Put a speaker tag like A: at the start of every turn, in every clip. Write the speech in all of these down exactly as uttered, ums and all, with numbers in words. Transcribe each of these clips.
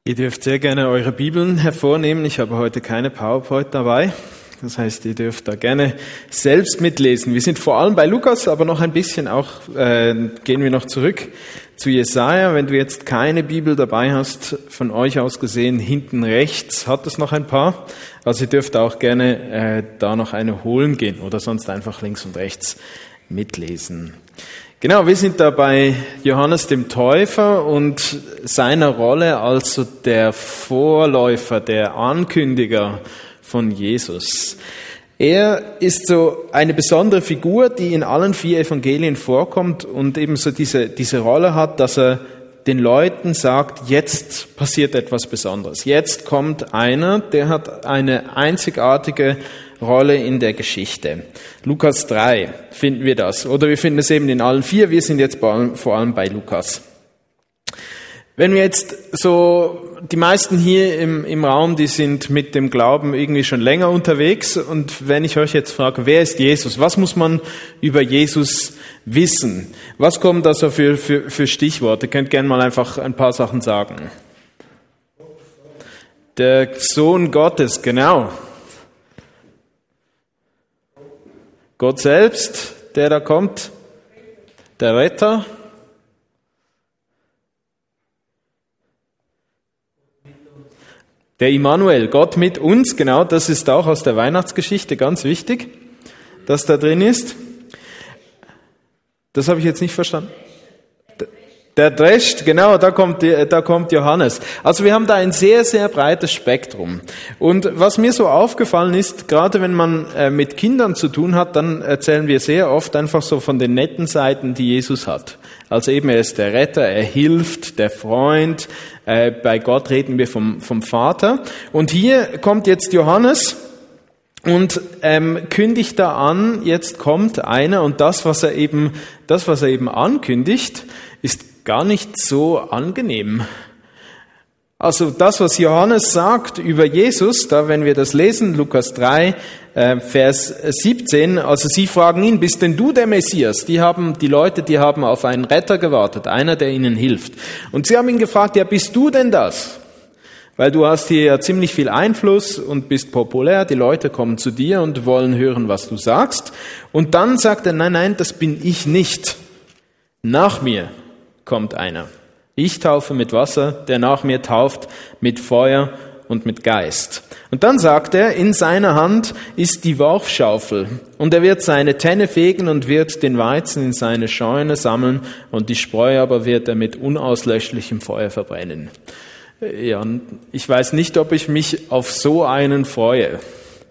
A: Ihr dürft sehr gerne eure Bibeln hervornehmen. Ich habe heute keine PowerPoint dabei. Das heißt, ihr dürft da gerne selbst mitlesen. Wir sind vor allem bei Lukas, aber noch ein bisschen auch, äh, gehen wir noch zurück zu Jesaja. Wenn du jetzt keine Bibel dabei hast, von euch aus gesehen, hinten rechts hat es noch ein paar. Also ihr dürft auch gerne äh, da noch eine holen gehen oder sonst einfach links und rechts mitlesen. Genau, wir sind da bei Johannes dem Täufer und seiner Rolle als so der Vorläufer, der Ankündiger von Jesus. Er ist so eine besondere Figur, die in allen vier Evangelien vorkommt und eben so diese, diese Rolle hat, dass er den Leuten sagt, jetzt passiert etwas Besonderes. Jetzt kommt einer, der hat eine einzigartige Rolle in der Geschichte. Lukas drei finden wir das. Oder wir finden es eben in allen vier. Wir sind jetzt vor allem bei Lukas. Wenn wir jetzt so, die meisten hier im, im Raum, die sind mit dem Glauben irgendwie schon länger unterwegs. Und wenn ich euch jetzt frage, wer ist Jesus? Was muss man über Jesus wissen? Was kommen da so für, für, für Stichworte? Ihr könnt gerne mal einfach ein paar Sachen sagen. Der Sohn Gottes, genau. Gott selbst, der da kommt, der Retter. Der Immanuel, Gott mit uns, genau, das ist auch aus der Weihnachtsgeschichte ganz wichtig, dass da drin ist. Das habe ich jetzt nicht verstanden. Der Drescht, genau, da kommt, da kommt Johannes. Also wir haben da ein sehr, sehr breites Spektrum. Und was mir so aufgefallen ist, gerade wenn man äh, mit Kindern zu tun hat, dann erzählen wir sehr oft einfach so von den netten Seiten, die Jesus hat. Also eben, er ist der Retter, er hilft, der Freund. Äh, bei Gott reden wir vom, vom Vater. Und hier kommt jetzt Johannes und ähm, kündigt da an, jetzt kommt einer und das, was er eben, das, was er eben ankündigt, ist gar nicht so angenehm. Also das, was Johannes sagt über Jesus, da wenn wir das lesen, Lukas drei, äh, Vers siebzehn, also sie fragen ihn, bist denn du der Messias? Die haben, die Leute, die haben auf einen Retter gewartet, einer, der ihnen hilft. Und sie haben ihn gefragt, ja, bist du denn das? Weil du hast hier ja ziemlich viel Einfluss und bist populär, die Leute kommen zu dir und wollen hören, was du sagst. Und dann sagt er, nein, nein, das bin ich nicht. Nach mir kommt einer. Ich taufe mit Wasser, der nach mir tauft mit Feuer und mit Geist. Und dann sagt er, in seiner Hand ist die Worfschaufel und er wird seine Tenne fegen und wird den Weizen in seine Scheune sammeln und die Spreu aber wird er mit unauslöschlichem Feuer verbrennen. Ja, ich weiß nicht, ob ich mich auf so einen freue.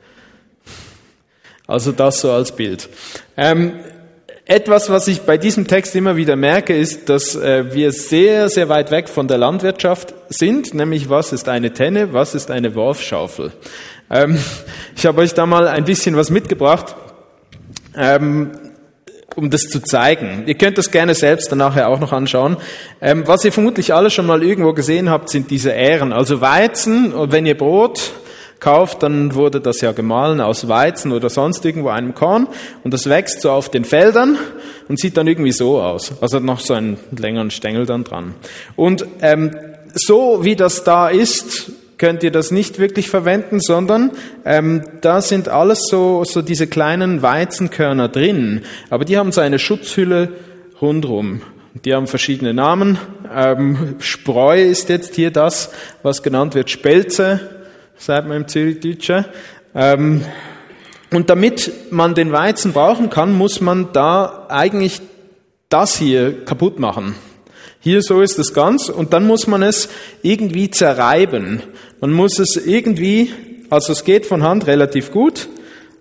A: Also das so als Bild. Ähm, Etwas, was ich bei diesem Text immer wieder merke, ist, dass äh, wir sehr, sehr weit weg von der Landwirtschaft sind, nämlich was ist eine Tenne, was ist eine Worfschaufel. Ähm, ich habe euch da mal ein bisschen was mitgebracht, ähm, um das zu zeigen. Ihr könnt das gerne selbst dann nachher auch noch anschauen. Ähm, was ihr vermutlich alle schon mal irgendwo gesehen habt, sind diese Ähren, also Weizen, und wenn ihr Brot kauft, dann wurde das ja gemahlen aus Weizen oder sonst irgendwo einem Korn und das wächst so auf den Feldern und sieht dann irgendwie so aus. Also hat noch so einen längeren Stängel dann dran. Und ähm, so wie das da ist, könnt ihr das nicht wirklich verwenden, sondern ähm, da sind alles so, so diese kleinen Weizenkörner drin, aber die haben so eine Schutzhülle rundrum. Die haben verschiedene Namen. Ähm, Spreu ist jetzt hier das, was genannt wird Spelze, sagt man im Zürichdeutschen. Ähm, und damit man den Weizen brauchen kann, muss man da eigentlich das hier kaputt machen. Hier so ist es ganz und dann muss man es irgendwie zerreiben. Man muss es irgendwie, also es geht von Hand relativ gut,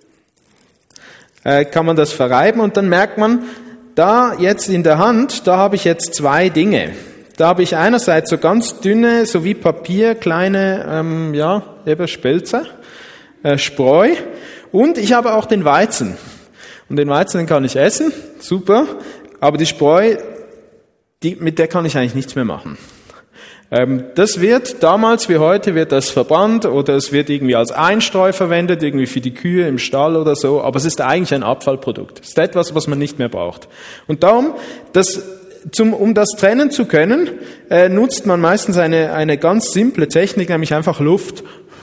A: äh, kann man das verreiben und dann merkt man, da jetzt in der Hand, da habe ich jetzt zwei Dinge. Da habe ich einerseits so ganz dünne, so wie Papier, kleine, ähm, ja, eben Spelze, äh, Spreu. Und ich habe auch den Weizen. Und den Weizen, den kann ich essen, super. Aber die Spreu, die, mit der kann ich eigentlich nichts mehr machen. Ähm, das wird, damals wie heute, wird das verbrannt oder es wird irgendwie als Einstreu verwendet, irgendwie für die Kühe im Stall oder so. Aber es ist eigentlich ein Abfallprodukt. Es ist etwas, was man nicht mehr braucht. Und darum, das zum, um das trennen zu können, äh, nutzt man meistens eine, eine ganz simple Technik, nämlich einfach Luft.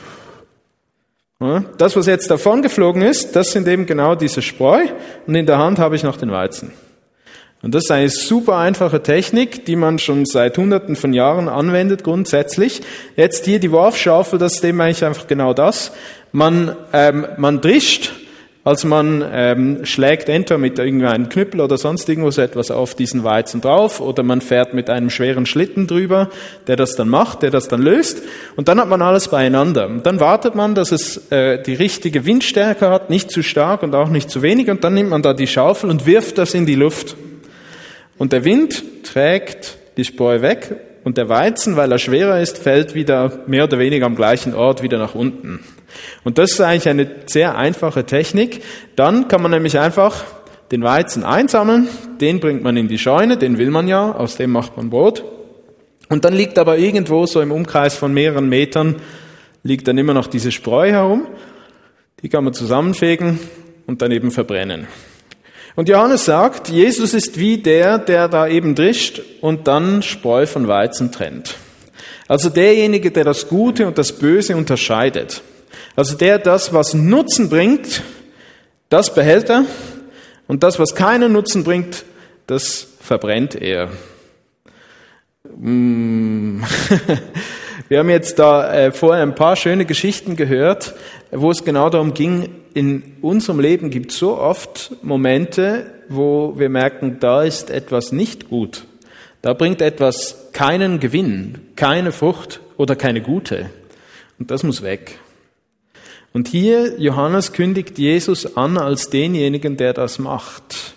A: Ja, das, was jetzt davon geflogen ist, das sind eben genau diese Spreu und in der Hand habe ich noch den Weizen. Und das ist eine super einfache Technik, die man schon seit Hunderten von Jahren anwendet grundsätzlich. Jetzt hier die Wurfschaufel, das ist eben eigentlich einfach genau das. Man, ähm, man drischt, also man ähm, schlägt entweder mit irgendeinem Knüppel oder sonst irgendwas etwas auf diesen Weizen drauf oder man fährt mit einem schweren Schlitten drüber, der das dann macht, der das dann löst und dann hat man alles beieinander. Und dann wartet man, dass es äh, die richtige Windstärke hat, nicht zu stark und auch nicht zu wenig und dann nimmt man da die Schaufel und wirft das in die Luft. Und der Wind trägt die Spreu weg und der Weizen, weil er schwerer ist, fällt wieder mehr oder weniger am gleichen Ort wieder nach unten. Und das ist eigentlich eine sehr einfache Technik. Dann kann man nämlich einfach den Weizen einsammeln, den bringt man in die Scheune, den will man ja, aus dem macht man Brot. Und dann liegt aber irgendwo so im Umkreis von mehreren Metern, liegt dann immer noch diese Spreu herum. Die kann man zusammenfegen und dann eben verbrennen. Und Johannes sagt, Jesus ist wie der, der da eben drischt und dann Spreu von Weizen trennt. Also derjenige, der das Gute und das Böse unterscheidet. Also der das, was Nutzen bringt, das behält er und das, was keinen Nutzen bringt, das verbrennt er. Wir haben jetzt da äh, vorher ein paar schöne Geschichten gehört, wo es genau darum ging, in unserem Leben gibt es so oft Momente, wo wir merken, da ist etwas nicht gut. Da bringt etwas keinen Gewinn, keine Frucht oder keine gute. Und das muss weg. Und hier, Johannes kündigt Jesus an als denjenigen, der das macht.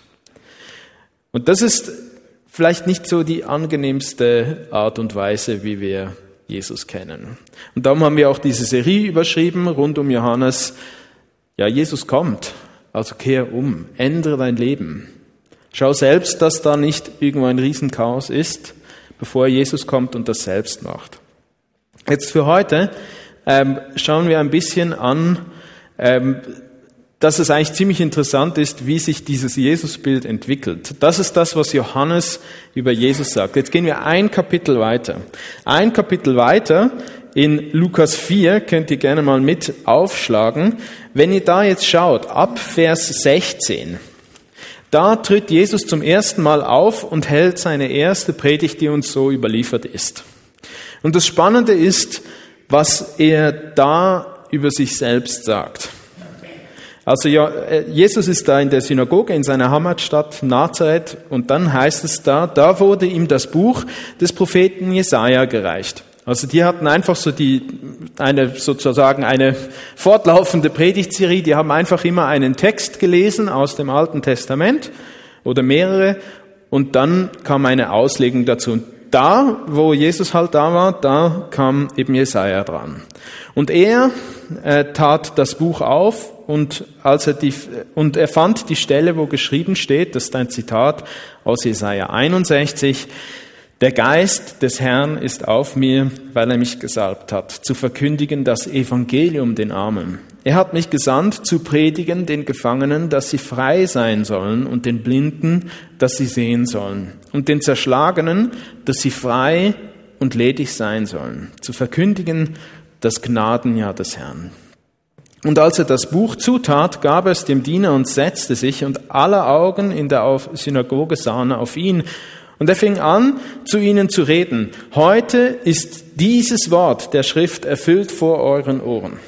A: Und das ist vielleicht nicht so die angenehmste Art und Weise, wie wir Jesus kennen. Und darum haben wir auch diese Serie überschrieben, rund um Johannes. Ja, Jesus kommt, also kehr um, ändere dein Leben. Schau selbst, dass da nicht irgendwo ein Riesenchaos ist, bevor Jesus kommt und das selbst macht. Jetzt für heute ähm, schauen wir ein bisschen an, ähm, dass es eigentlich ziemlich interessant ist, wie sich dieses Jesusbild entwickelt. Das ist das, was Johannes über Jesus sagt. Jetzt gehen wir ein Kapitel weiter. Ein Kapitel weiter in Lukas vier, könnt ihr gerne mal mit aufschlagen. Wenn ihr da jetzt schaut, ab Vers sechzehn, da tritt Jesus zum ersten Mal auf und hält seine erste Predigt, die uns so überliefert ist. Und das Spannende ist, was er da über sich selbst sagt. Also ja, Jesus ist da in der Synagoge in seiner Heimatstadt Nazareth und dann heißt es da, da wurde ihm das Buch des Propheten Jesaja gereicht. Also die hatten einfach so die, eine, sozusagen eine fortlaufende Predigtserie, die haben einfach immer einen Text gelesen aus dem Alten Testament oder mehrere und dann kam eine Auslegung dazu. Und da, wo Jesus halt da war, da kam eben Jesaja dran. Und er äh, tat das Buch auf und als er die, und er fand die Stelle, wo geschrieben steht, das ist ein Zitat aus Jesaja einundsechzig, der Geist des Herrn ist auf mir, weil er mich gesalbt hat, zu verkündigen das Evangelium den Armen. Er hat mich gesandt, zu predigen den Gefangenen, dass sie frei sein sollen und den Blinden, dass sie sehen sollen und den Zerschlagenen, dass sie frei und ledig sein sollen, zu verkündigen das Gnadenjahr des Herrn. Und als er das Buch zutat, gab er es dem Diener und setzte sich und alle Augen in der Synagoge sahen auf ihn. Und er fing an, zu ihnen zu reden. Heute ist dieses Wort der Schrift erfüllt vor euren Ohren.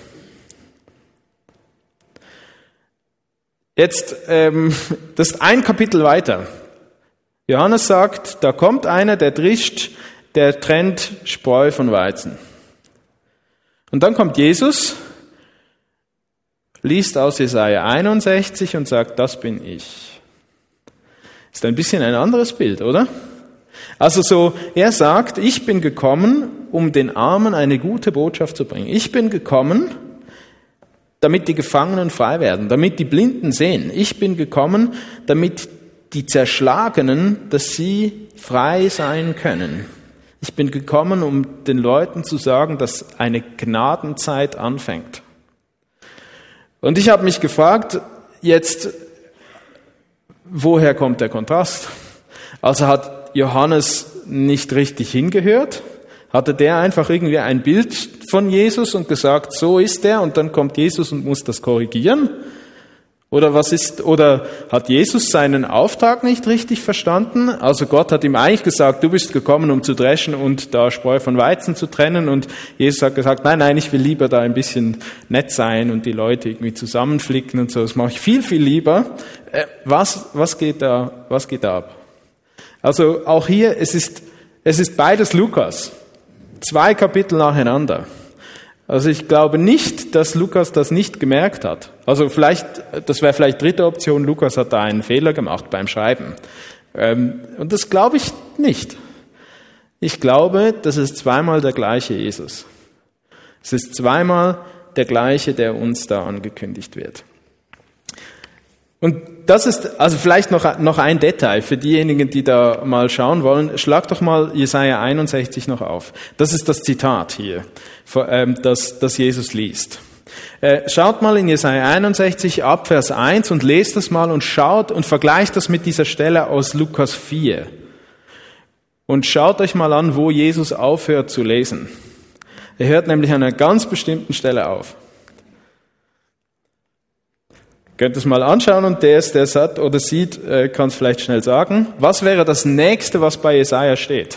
A: Jetzt, ähm, das ist ein Kapitel weiter. Johannes sagt, da kommt einer, der drischt, der trennt Spreu von Weizen. Und dann kommt Jesus, liest aus Jesaja einundsechzig und sagt, das bin ich. Ist ein bisschen ein anderes Bild, oder? Also so, er sagt, ich bin gekommen, um den Armen eine gute Botschaft zu bringen. Ich bin gekommen, damit die Gefangenen frei werden, damit die Blinden sehen. Ich bin gekommen, damit die Zerschlagenen, dass sie frei sein können. Ich bin gekommen, um den Leuten zu sagen, dass eine Gnadenzeit anfängt. Und ich habe mich gefragt, jetzt, woher kommt der Kontrast? Also hat hat Johannes nicht richtig hingehört? Hatte der einfach irgendwie ein Bild von Jesus und gesagt, so ist er, und dann kommt Jesus und muss das korrigieren? Oder was ist, oder hat Jesus seinen Auftrag nicht richtig verstanden? Also Gott hat ihm eigentlich gesagt, du bist gekommen, um zu dreschen und da Spreu von Weizen zu trennen, und Jesus hat gesagt, nein, nein, ich will lieber da ein bisschen nett sein und die Leute irgendwie zusammenflicken und so, das mache ich viel, viel lieber. Äh, was, was geht da, was geht da ab? Also auch hier, es ist, es ist beides Lukas. Zwei Kapitel nacheinander. Also ich glaube nicht, dass Lukas das nicht gemerkt hat. Also vielleicht, das wäre vielleicht dritte Option, Lukas hat da einen Fehler gemacht beim Schreiben. Und das glaube ich nicht. Ich glaube, das ist zweimal der gleiche Jesus. Es ist zweimal der gleiche, der uns da angekündigt wird. Und das ist, also vielleicht noch, noch ein Detail für diejenigen, die da mal schauen wollen. Schlag doch mal Jesaja einundsechzig noch auf. Das ist das Zitat hier, das, das Jesus liest. Schaut mal in Jesaja einundsechzig ab Vers eins und lest das mal und schaut und vergleicht das mit dieser Stelle aus Lukas vier. Und schaut euch mal an, wo Jesus aufhört zu lesen. Er hört nämlich an einer ganz bestimmten Stelle auf. Könnt ihr es mal anschauen, und der, der es hat oder sieht, kann es vielleicht schnell sagen. Was wäre das Nächste, was bei Jesaja steht?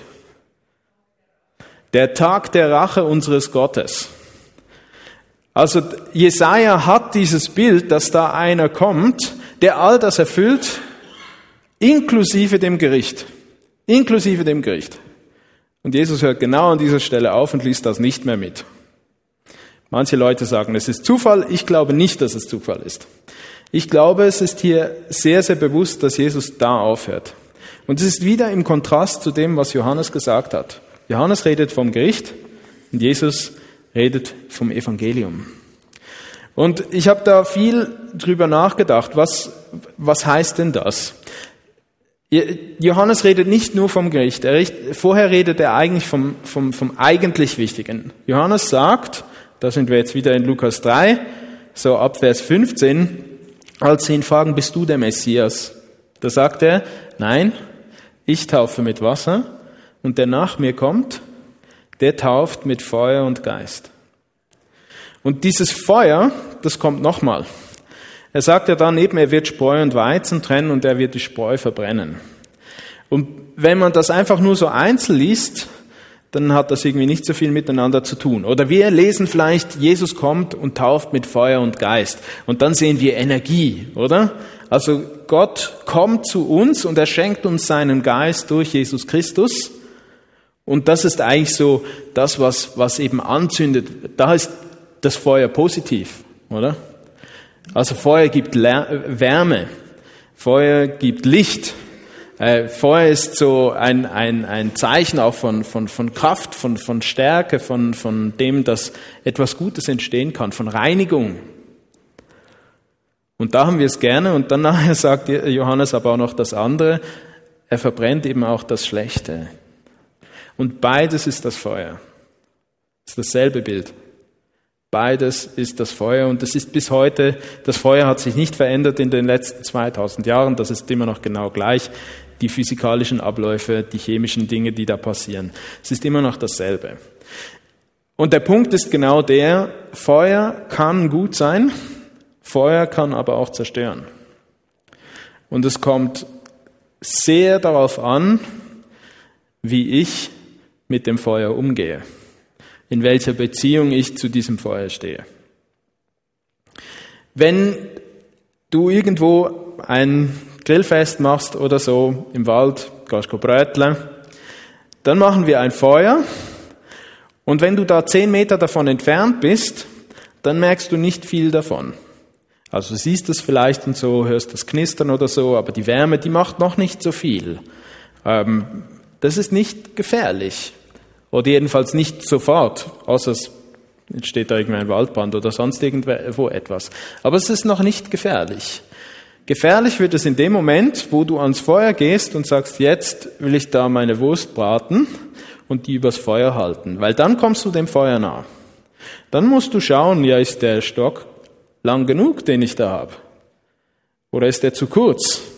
A: Der Tag der Rache unseres Gottes. Also Jesaja hat dieses Bild, dass da einer kommt, der all das erfüllt, inklusive dem Gericht. Inklusive dem Gericht. Und Jesus hört genau an dieser Stelle auf und liest das nicht mehr mit. Manche Leute sagen, es ist Zufall. Ich glaube nicht, dass es Zufall ist. Ich glaube, es ist hier sehr, sehr bewusst, dass Jesus da aufhört. Und es ist wieder im Kontrast zu dem, was Johannes gesagt hat. Johannes redet vom Gericht und Jesus redet vom Evangelium. Und ich habe da viel drüber nachgedacht. Was, was heißt denn das? Johannes redet nicht nur vom Gericht. Er redet, vorher redet er eigentlich vom, vom, vom eigentlich Wichtigen. Johannes sagt, da sind wir jetzt wieder in Lukas drei, so ab Vers fünfzehn, als sie ihn fragen, bist du der Messias? Da sagt er, nein, ich taufe mit Wasser, und der nach mir kommt, der tauft mit Feuer und Geist. Und dieses Feuer, das kommt nochmal. Er sagt ja dann eben, er wird Spreu und Weizen trennen und er wird die Spreu verbrennen. Und wenn man das einfach nur so einzeln liest, dann hat das irgendwie nicht so viel miteinander zu tun. Oder wir lesen vielleicht, Jesus kommt und tauft mit Feuer und Geist. Und dann sehen wir Energie, oder? Also Gott kommt zu uns und er schenkt uns seinen Geist durch Jesus Christus. Und das ist eigentlich so das, was, was eben anzündet. Da ist das Feuer positiv, oder? Also Feuer gibt Wärme, Feuer gibt Licht. Äh, Feuer ist so ein, ein, ein Zeichen auch von, von, von Kraft, von, von Stärke, von, von dem, dass etwas Gutes entstehen kann, von Reinigung. Und da haben wir es gerne. Und dann nachher sagt Johannes aber auch noch das andere. Er verbrennt eben auch das Schlechte. Und beides ist das Feuer. Das ist dasselbe Bild. Beides ist das Feuer, und das ist bis heute, das Feuer hat sich nicht verändert in den letzten zweitausend Jahren, das ist immer noch genau gleich, die physikalischen Abläufe, die chemischen Dinge, die da passieren. Es ist immer noch dasselbe. Und der Punkt ist genau der, Feuer kann gut sein, Feuer kann aber auch zerstören. Und es kommt sehr darauf an, wie ich mit dem Feuer umgehe. In welcher Beziehung ich zu diesem Feuer stehe. Wenn du irgendwo ein Grillfest machst oder so im Wald, gehst du bröteln, dann machen wir ein Feuer, und wenn du da zehn Meter davon entfernt bist, dann merkst du nicht viel davon. Also du siehst es vielleicht und so, hörst das Knistern oder so, aber die Wärme, die macht noch nicht so viel. Ähm, das ist nicht gefährlich. Oder jedenfalls nicht sofort, außer es entsteht da irgendein Waldbrand oder sonst irgendwo etwas. Aber es ist noch nicht gefährlich. Gefährlich wird es in dem Moment, wo du ans Feuer gehst und sagst, jetzt will ich da meine Wurst braten und die übers Feuer halten. Weil dann kommst du dem Feuer nah. Dann musst du schauen, ja, ist der Stock lang genug, den ich da habe? Oder ist der zu kurz?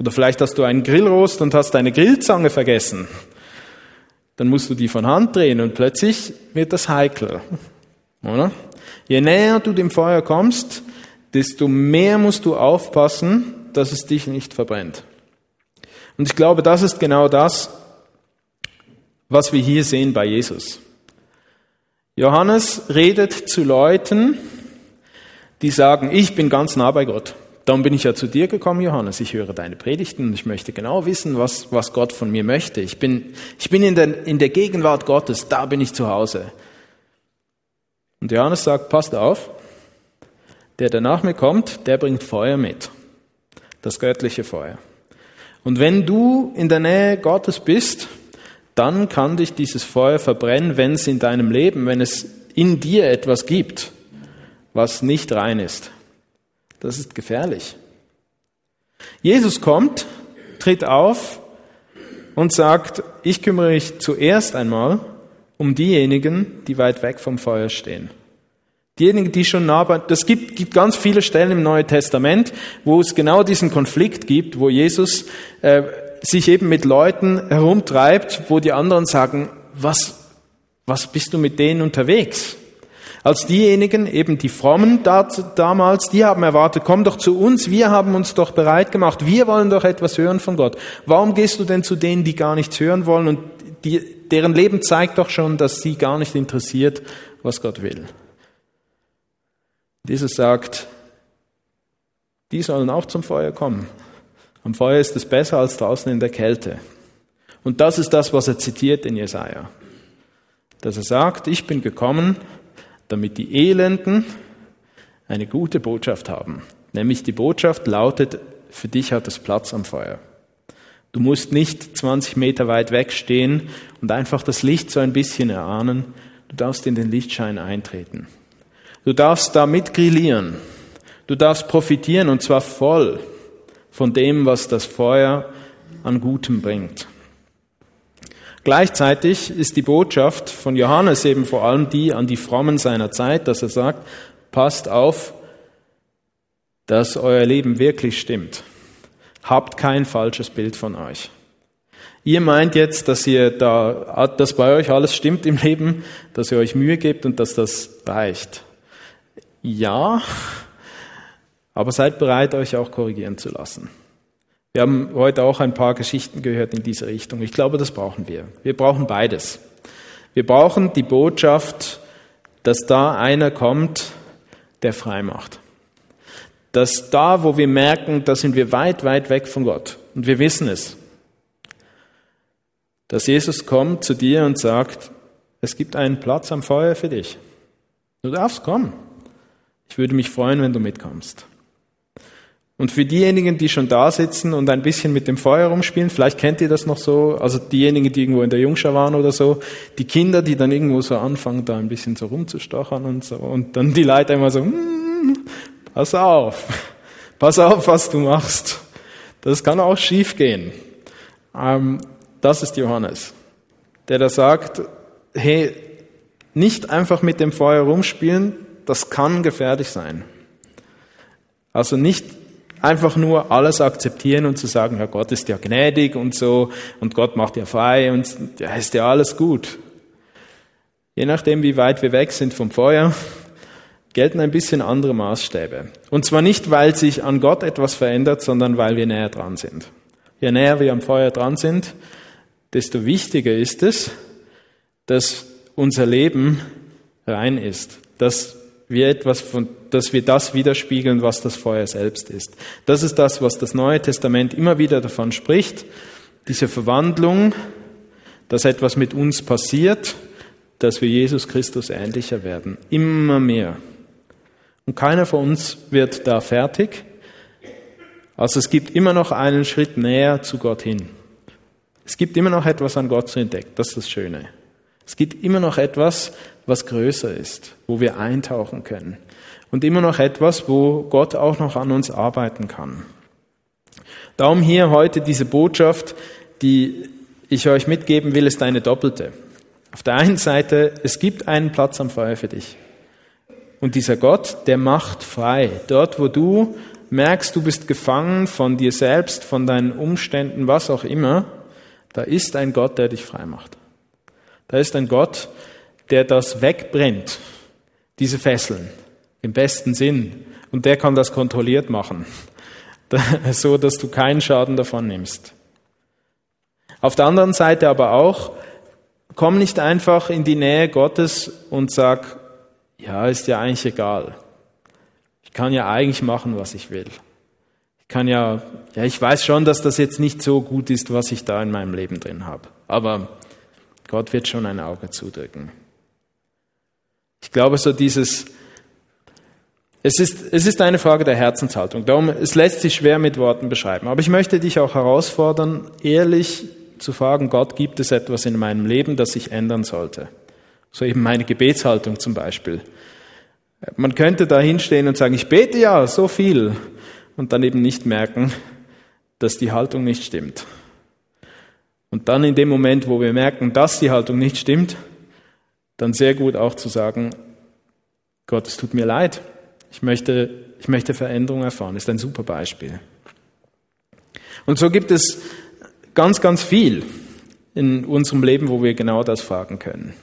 A: Oder vielleicht hast du einen Grillrost und hast deine Grillzange vergessen. Dann musst du die von Hand drehen und plötzlich wird das heikel. Oder? Je näher du dem Feuer kommst, desto mehr musst du aufpassen, dass es dich nicht verbrennt. Und ich glaube, das ist genau das, was wir hier sehen bei Jesus. Johannes redet zu Leuten, die sagen, ich bin ganz nah bei Gott. Darum bin ich ja zu dir gekommen, Johannes. Ich höre deine Predigten und ich möchte genau wissen, was, was Gott von mir möchte. Ich bin, ich bin in der, in der Gegenwart Gottes, da bin ich zu Hause. Und Johannes sagt, passt auf, der, der nach mir kommt, der bringt Feuer mit. Das göttliche Feuer. Und wenn du in der Nähe Gottes bist, dann kann dich dieses Feuer verbrennen, wenn es in deinem Leben, wenn es in dir etwas gibt, was nicht rein ist. Das ist gefährlich. Jesus kommt, tritt auf und sagt, ich kümmere mich zuerst einmal um diejenigen, die weit weg vom Feuer stehen. Diejenigen, die schon nah bei, das gibt, gibt ganz viele Stellen im Neuen Testament, wo es genau diesen Konflikt gibt, wo Jesus äh, sich eben mit Leuten herumtreibt, wo die anderen sagen, was, was bist du mit denen unterwegs? Als diejenigen, eben die Frommen damals, die haben erwartet, komm doch zu uns, wir haben uns doch bereit gemacht, wir wollen doch etwas hören von Gott. Warum gehst du denn zu denen, die gar nichts hören wollen und die, deren Leben zeigt doch schon, dass sie gar nicht interessiert, was Gott will? Jesus sagt, die sollen auch zum Feuer kommen. Am Feuer ist es besser als draußen in der Kälte. Und das ist das, was er zitiert in Jesaja. Dass er sagt, ich bin gekommen, damit die Elenden eine gute Botschaft haben. Nämlich die Botschaft lautet, für dich hat es Platz am Feuer. Du musst nicht zwanzig Meter weit wegstehen und einfach das Licht so ein bisschen erahnen. Du darfst in den Lichtschein eintreten. Du darfst da mitgrillieren. Du darfst profitieren und zwar voll von dem, was das Feuer an Gutem bringt. Gleichzeitig ist die Botschaft von Johannes eben vor allem die an die Frommen seiner Zeit, dass er sagt, passt auf, dass euer Leben wirklich stimmt. Habt kein falsches Bild von euch. Ihr meint jetzt, dass ihr da, dass bei euch alles stimmt im Leben, dass ihr euch Mühe gebt und dass das reicht. Ja, aber seid bereit, euch auch korrigieren zu lassen. Wir haben heute auch ein paar Geschichten gehört in diese Richtung. Ich glaube, das brauchen wir. Wir brauchen beides. Wir brauchen die Botschaft, dass da einer kommt, der frei macht. Dass da, wo wir merken, da sind wir weit, weit weg von Gott. Und wir wissen es. Dass Jesus kommt zu dir und sagt, es gibt einen Platz am Feuer für dich. Du darfst kommen. Ich würde mich freuen, wenn du mitkommst. Und für diejenigen, die schon da sitzen und ein bisschen mit dem Feuer rumspielen, vielleicht kennt ihr das noch so, also diejenigen, die irgendwo in der Jungschar waren oder so, die Kinder, die dann irgendwo so anfangen, da ein bisschen so rumzustochern und so, und dann die Leute immer so, mm, pass auf, pass auf, was du machst. Das kann auch schief gehen. Ähm, das ist Johannes, der da sagt, hey, nicht einfach mit dem Feuer rumspielen, das kann gefährlich sein. Also nicht einfach nur alles akzeptieren und zu sagen, ja, Gott ist ja gnädig und so und Gott macht ja frei und ja, ist ja alles gut. Je nachdem, wie weit wir weg sind vom Feuer, gelten ein bisschen andere Maßstäbe. Und zwar nicht, weil sich an Gott etwas verändert, sondern weil wir näher dran sind. Je näher wir am Feuer dran sind, desto wichtiger ist es, dass unser Leben rein ist, dass wir etwas von, dass wir das widerspiegeln, was das Feuer selbst ist. Das ist das, was das Neue Testament immer wieder davon spricht, diese Verwandlung, dass etwas mit uns passiert, dass wir Jesus Christus ähnlicher werden, immer mehr. Und keiner von uns wird da fertig, also es gibt immer noch einen Schritt näher zu Gott hin. Es gibt immer noch etwas an Gott zu entdecken, das ist das Schöne. Es gibt immer noch etwas, was größer ist, wo wir eintauchen können. Und immer noch etwas, wo Gott auch noch an uns arbeiten kann. Darum hier heute diese Botschaft, die ich euch mitgeben will, ist eine doppelte. Auf der einen Seite, es gibt einen Platz am Feuer für dich. Und dieser Gott, der macht frei. Dort, wo du merkst, du bist gefangen von dir selbst, von deinen Umständen, was auch immer, da ist ein Gott, der dich frei macht. Da ist ein Gott, der das wegbrennt, diese Fesseln, im besten Sinn. Und der kann das kontrolliert machen, so dass du keinen Schaden davon nimmst. Auf der anderen Seite aber auch, komm nicht einfach in die Nähe Gottes und sag, ja, ist ja eigentlich egal. Ich kann ja eigentlich machen, was ich will. Ich kann ja, ja, ich weiß schon, dass das jetzt nicht so gut ist, was ich da in meinem Leben drin habe. Aber Gott wird schon ein Auge zudrücken. Ich glaube, so dieses, es ist, es ist eine Frage der Herzenshaltung. Darum, es lässt sich schwer mit Worten beschreiben. Aber ich möchte dich auch herausfordern, ehrlich zu fragen, Gott, gibt es etwas in meinem Leben, das sich ändern sollte? So eben meine Gebetshaltung zum Beispiel. Man könnte da hinstehen und sagen, ich bete ja so viel und dann eben nicht merken, dass die Haltung nicht stimmt. Und dann in dem Moment, wo wir merken, dass die Haltung nicht stimmt, dann sehr gut auch zu sagen, Gott, es tut mir leid, ich möchte, ich möchte Veränderung erfahren. Das ist ein super Beispiel. Und so gibt es ganz, ganz viel in unserem Leben, wo wir genau das fragen können.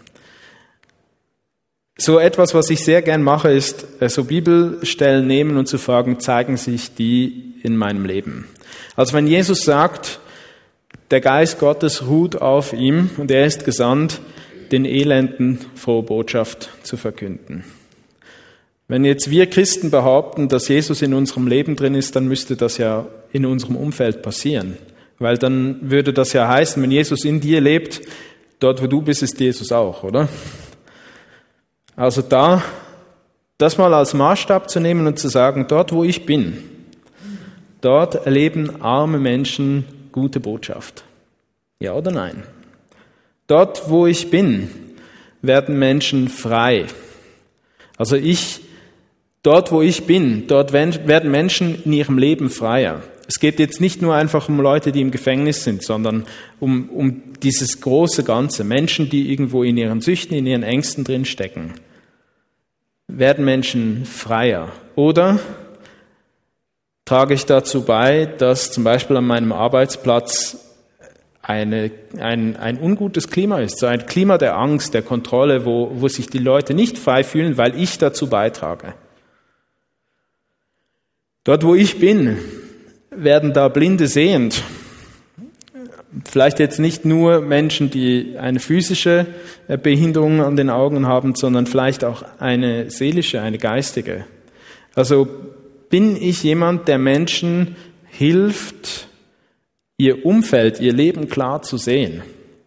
A: So etwas, was ich sehr gern mache, ist, so Bibelstellen nehmen und zu fragen, zeigen sich die in meinem Leben? Also wenn Jesus sagt, der Geist Gottes ruht auf ihm und er ist gesandt, den Elenden frohe Botschaft zu verkünden. Wenn jetzt wir Christen behaupten, dass Jesus in unserem Leben drin ist, dann müsste das ja in unserem Umfeld passieren. Weil dann würde das ja heißen, wenn Jesus in dir lebt, dort wo du bist, ist Jesus auch, oder? Also da, das mal als Maßstab zu nehmen und zu sagen, dort wo ich bin, dort erleben arme Menschen gute Botschaft. Ja oder nein? Dort wo ich bin, werden Menschen frei. Also ich, dort wo ich bin, dort werden Menschen in ihrem Leben freier. Es geht jetzt nicht nur einfach um Leute, die im Gefängnis sind, sondern um, um dieses große Ganze. Menschen, die irgendwo in ihren Süchten, in ihren Ängsten drin stecken. Werden Menschen freier? Oder trage ich dazu bei, dass zum Beispiel an meinem Arbeitsplatz eine, ein, ein ungutes Klima ist, so ein Klima der Angst, der Kontrolle, wo, wo sich die Leute nicht frei fühlen, weil ich dazu beitrage. Dort, wo ich bin, werden da Blinde sehend. Vielleicht jetzt nicht nur Menschen, die eine physische Behinderung an den Augen haben, sondern vielleicht auch eine seelische, eine geistige. Also bin ich jemand, der Menschen hilft, ihr Umfeld, ihr Leben klar zu sehen?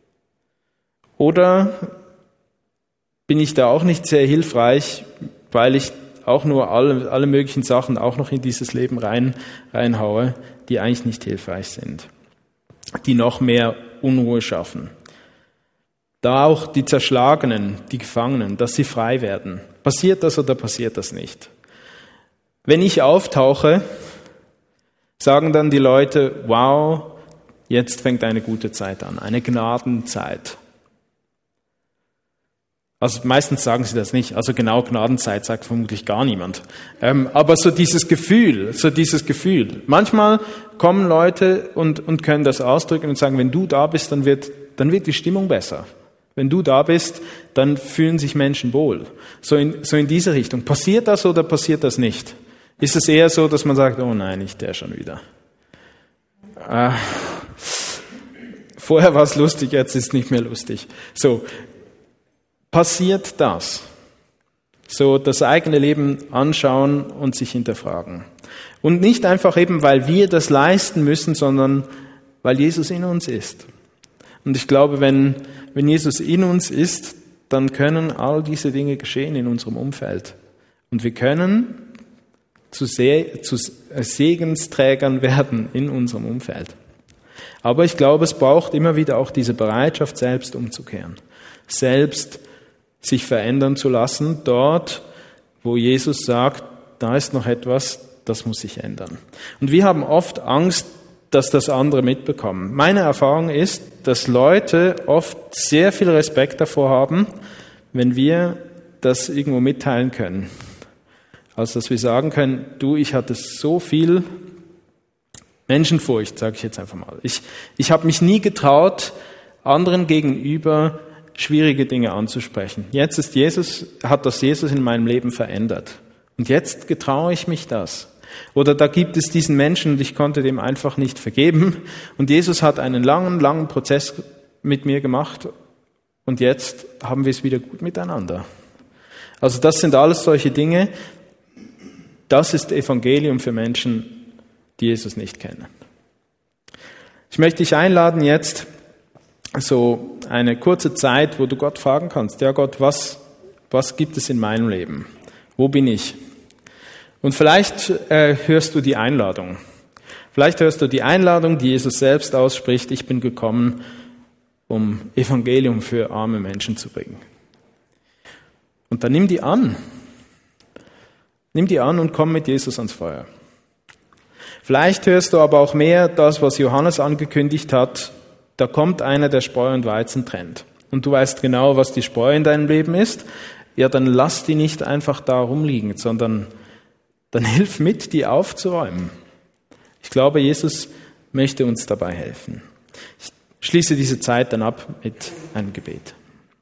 A: Oder bin ich da auch nicht sehr hilfreich, weil ich auch nur alle, alle möglichen Sachen auch noch in dieses Leben rein, reinhaue, die eigentlich nicht hilfreich sind, die noch mehr Unruhe schaffen. Da auch die Zerschlagenen, die Gefangenen, dass sie frei werden. Passiert das oder passiert das nicht? Wenn ich auftauche, sagen dann die Leute, wow, jetzt fängt eine gute Zeit an, eine Gnadenzeit. Also meistens sagen sie das nicht. Also genau Gnadenzeit sagt vermutlich gar niemand. Ähm, aber so dieses Gefühl, so dieses Gefühl. Manchmal kommen Leute und, und können das ausdrücken und sagen, wenn du da bist, dann wird, dann wird die Stimmung besser. Wenn du da bist, dann fühlen sich Menschen wohl. So in, so in diese Richtung. Passiert das oder passiert das nicht? Ist es eher so, dass man sagt, oh nein, nicht der schon wieder. Äh, vorher war es lustig, jetzt ist es nicht mehr lustig. So. Passiert das? So das eigene Leben anschauen und sich hinterfragen. Und nicht einfach eben, weil wir das leisten müssen, sondern weil Jesus in uns ist. Und ich glaube, wenn, wenn Jesus in uns ist, dann können all diese Dinge geschehen in unserem Umfeld. Und wir können zu, Se- zu Segensträgern werden in unserem Umfeld. Aber ich glaube, es braucht immer wieder auch diese Bereitschaft, selbst umzukehren. Selbst sich verändern zu lassen, dort, wo Jesus sagt, da ist noch etwas, das muss sich ändern. Und wir haben oft Angst, dass das andere mitbekommen. Meine Erfahrung ist, dass Leute oft sehr viel Respekt davor haben, wenn wir das irgendwo mitteilen können. als dass wir sagen können, du, ich hatte so viel Menschenfurcht, sage ich jetzt einfach mal. Ich, ich habe mich nie getraut, anderen gegenüber schwierige Dinge anzusprechen. Jetzt ist Jesus, hat das Jesus in meinem Leben verändert. Und jetzt getraue ich mich das. Oder da gibt es diesen Menschen und ich konnte dem einfach nicht vergeben. Und Jesus hat einen langen, langen Prozess mit mir gemacht. Und jetzt haben wir es wieder gut miteinander. Also das sind alles solche Dinge. Das ist Evangelium für Menschen, die Jesus nicht kennen. Ich möchte dich einladen jetzt, so eine kurze Zeit, wo du Gott fragen kannst, ja Gott, was, was gibt es in meinem Leben? Wo bin ich? Und vielleicht äh, hörst du die Einladung. Vielleicht hörst du die Einladung, die Jesus selbst ausspricht, ich bin gekommen, um Evangelium für arme Menschen zu bringen. Und dann nimm die an. Nimm die an und komm mit Jesus ans Feuer. Vielleicht hörst du aber auch mehr das, was Johannes angekündigt hat, da kommt einer, der Spreu und Weizen trennt. Und du weißt genau, was die Spreu in deinem Leben ist. Ja, dann lass die nicht einfach da rumliegen, sondern dann hilf mit, die aufzuräumen. Ich glaube, Jesus möchte uns dabei helfen. Ich schließe diese Zeit dann ab mit einem Gebet.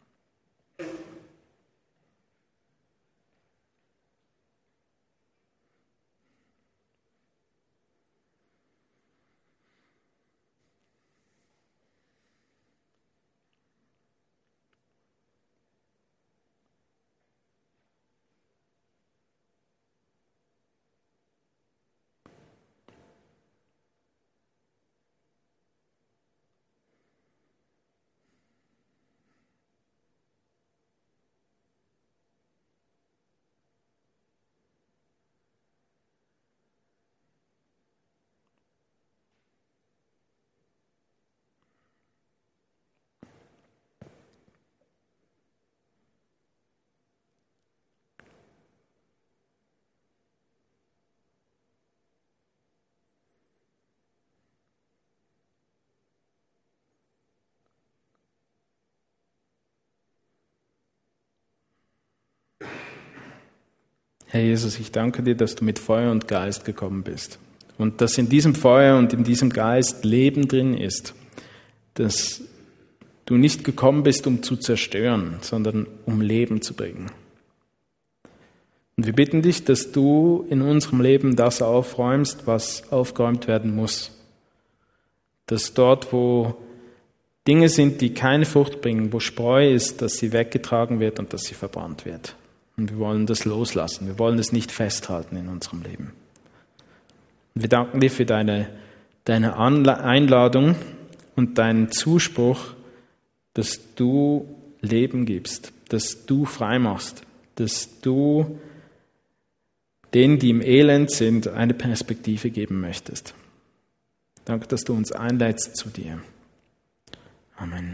A: Herr Jesus, ich danke dir, dass du mit Feuer und Geist gekommen bist und dass in diesem Feuer und in diesem Geist Leben drin ist, dass du nicht gekommen bist, um zu zerstören, sondern um Leben zu bringen. Und wir bitten dich, dass du in unserem Leben das aufräumst, was aufgeräumt werden muss. Dass dort, wo Dinge sind, die keine Frucht bringen, wo Spreu ist, dass sie weggetragen wird und dass sie verbrannt wird. Und wir wollen das loslassen. Wir wollen es nicht festhalten in unserem Leben. Und wir danken dir für deine, deine Einladung und deinen Zuspruch, dass du Leben gibst, dass du frei machst, dass du denen, die im Elend sind, eine Perspektive geben möchtest. Danke, dass du uns einlädst zu dir. Amen.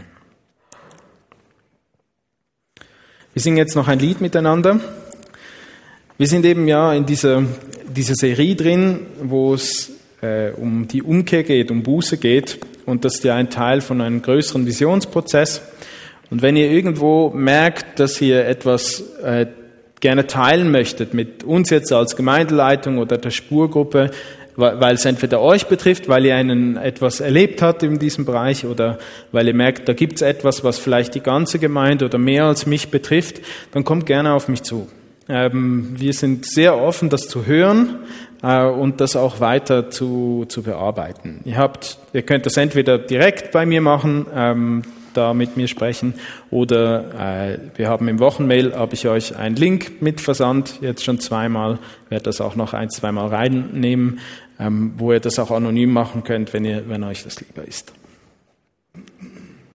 A: Wir singen jetzt noch ein Lied miteinander. Wir sind eben ja in dieser, dieser Serie drin, wo es äh, um die Umkehr geht, um Buße geht. Und das ist ja ein Teil von einem größeren Visionsprozess. Und wenn ihr irgendwo merkt, dass ihr etwas äh, gerne teilen möchtet mit uns jetzt als Gemeindeleitung oder der Spurgruppe, weil es entweder euch betrifft, weil ihr einen etwas erlebt habt in diesem Bereich oder weil ihr merkt, da gibt es etwas, was vielleicht die ganze Gemeinde oder mehr als mich betrifft, dann kommt gerne auf mich zu. Ähm, wir sind sehr offen, das zu hören äh, und das auch weiter zu, zu bearbeiten. Ihr habt, ihr könnt das entweder direkt bei mir machen, ähm, da mit mir sprechen, oder äh, wir haben im Wochenmail, habe ich euch einen Link mit versandt, jetzt schon zweimal, werde das auch noch ein, zweimal reinnehmen, ähm, wo ihr das auch anonym machen könnt, wenn ihr, wenn euch das lieber ist.